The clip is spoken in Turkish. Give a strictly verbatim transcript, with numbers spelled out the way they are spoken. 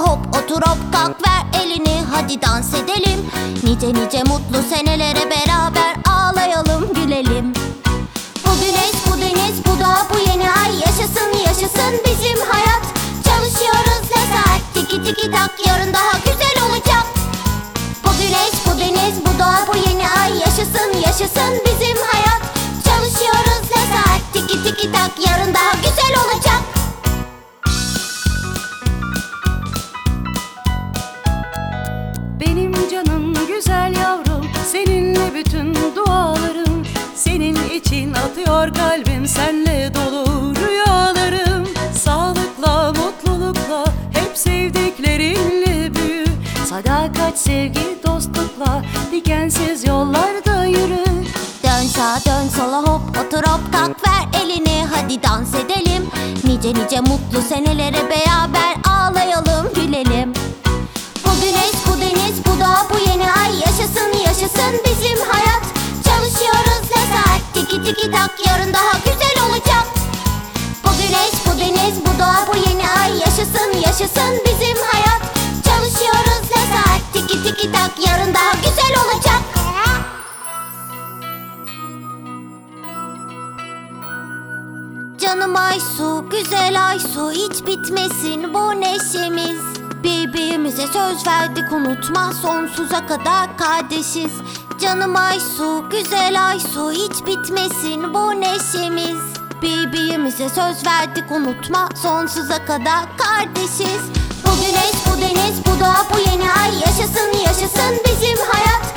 hop otur hop kalk ver elini, hadi dans edelim. Nice nice mutlu senelere beraber ağlayalım gülelim. Bu güneş bu deniz bu dağ bu yeni ay, yaşasın yaşasın bizim hayat. Çalışıyoruz ne saat, tiki tiki tak, yarın daha güzel olacak. Bu güneş bu deniz bu dağ bu yeni ay, yaşasın yaşasın bizim hayat. Çalışıyoruz ne saat, tiki tiki tak, yarın daha güzel olacak. Benim canım güzel yavrum, seninle bütün dualarım. Senin için atıyor kalbim, senle dolu rüyalarım. Sağlıkla, mutlulukla, hep sevdiklerinle büyü. Sadakat, sevgi, dostlukla, dikensiz yollarda yürü. Dön sağa dön sola hop otur hop kalk ver elini, hadi dans edelim. Nice nice mutlu senelere beraber ağlayalım gülelim. Bu güneş bu deniz bu dağ bu yeni ay, yaşasın yaşasın bizim hayat. Çalışıyoruz ne saat, tiki tiki tak, yarın daha güzel olacak. Bu güneş bu deniz bu dağ bu yeni ay, yaşasın yaşasın bizim hayat. Çalışıyoruz ne saat, tiki tiki tak, yarın daha güzel olacak. Canım Aysu, güzel Aysu, hiç bitmesin bu neşemiz. Birbirimize söz verdik unutma, sonsuza kadar kardeşiz. Canım Aysu, güzel Aysu, hiç bitmesin bu neşemiz. Birbirimize söz verdik unutma, sonsuza kadar kardeşiz. Bu güneş bu deniz bu dağ bu yeni ay, yaşasın yaşasın bizim hayat.